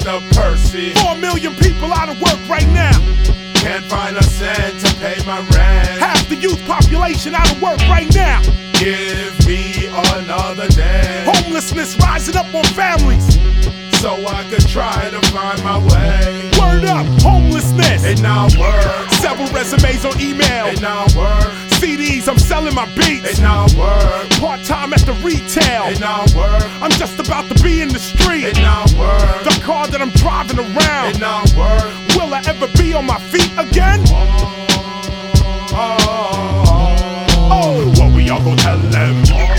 Mr. Percy. 4 million people out of work right now. Can't find a cent to pay my rent. Half the youth population out of work right now. Give me another day. Homelessness rising up on families. So I could try to find my way. Word up, homelessness. It now works. Several resumes on email. It now works. CDs, I'm selling my beats. It now works. Part-time at the retail. It now works. I'm just about to be in the street. It now works. The car that I'm driving around. It now works. Will I ever be on my feet again? Oh, what we all gon' tell them?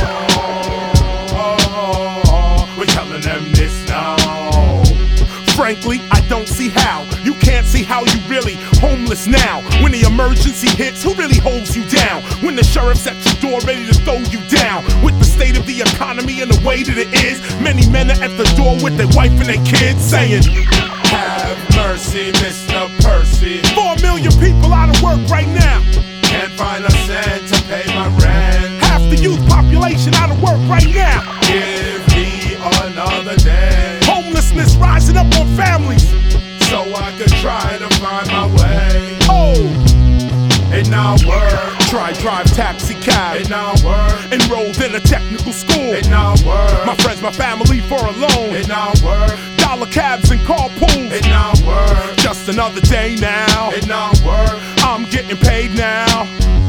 We're telling them this now. Frankly, I don't see how. You can't see how you really homeless now. When the emergency hits, who really holds you down? When the sheriff's at your door ready to throw you down. With the state of the economy and the way that it is, many men are at the door with their wife and their kids saying, have mercy, Mr. Percy. 4 million people out of work right now. Can't find a cent to pay my rent. Half the youth population out of work right now. Give me another day. Homelessness rising up on families. So I could try to find my way. Oh, it now works. try drive taxi cab. It now works. Enrolled in a technical school. It now works. My friends, my family for a loan. It now works. Dollar cabs and carpools. It now works. Just another day now. It now works. I'm getting paid now.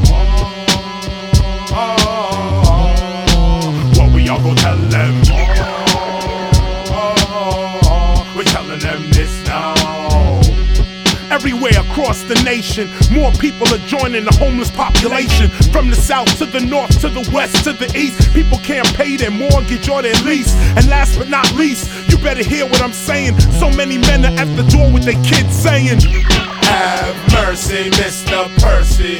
What we all gon' tell them? We're telling them this now. Everywhere across the nation, more people are joining the homeless population. From the south to the north to the west to the east, people can't pay their mortgage or their lease. And last but not least, you better hear what I'm saying. So many men are at the door with their kids saying, have mercy, Mr. Percy.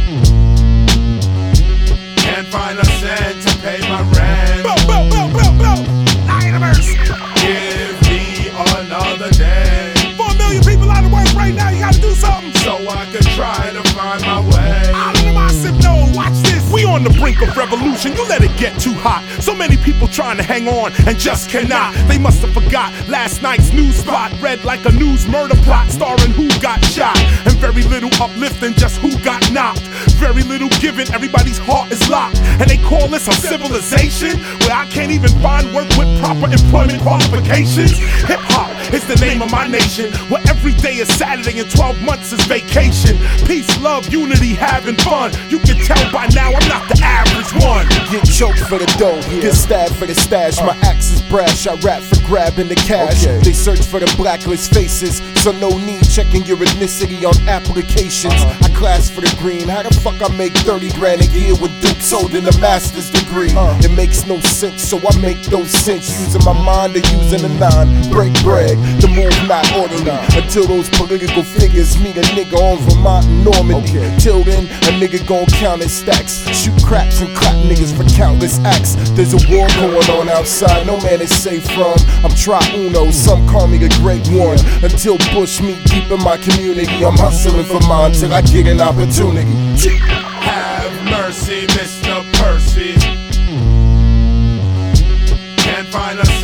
Can't find a cent to pay my rent. Lion of mercy. Give me another day. 4 million people out of work right now, you gotta do something. So I could try to find my way. Out of the massive no, watch this. We on the brink of revolution, you let it get too hot. So many people trying to hang on and just cannot. They must have forgot last night's news spot read like a news murder plot starring who got shot. And very little uplifting, just who got knocked. Very little given, everybody's heart is locked. And they call this a civilization where I can't even find work with proper employment qualifications. Hip hop is the name of my nation, where every day is Saturday and 12 months is vacation. Peace, love, unity, having fun. You can tell by now I'm not the average one. Get choked for the dough, get stabbed for the stash. My axe is brash, I rap for grabbing the cash. They search for the blacklist faces, so no need checking your ethnicity on applications. I class for the green, how the fuck I make 30 grand a year with Duke's holding a master's degree? It makes no sense, so I make those sense. Using my mind or using a nine, break bread. The move not orderly, until those political figures meet a nigga on Vermont and Normandy. Till then, a nigga gon' count his stacks, shoot craps and clap niggas for countless acts. There's a war going on outside, no man is safe from. I'm tri-uno, some call me the great one. Until Bush meet deep in my community, I'm hustling for mine till I get an opportunity. Have mercy, Mr. Percy. Can't find a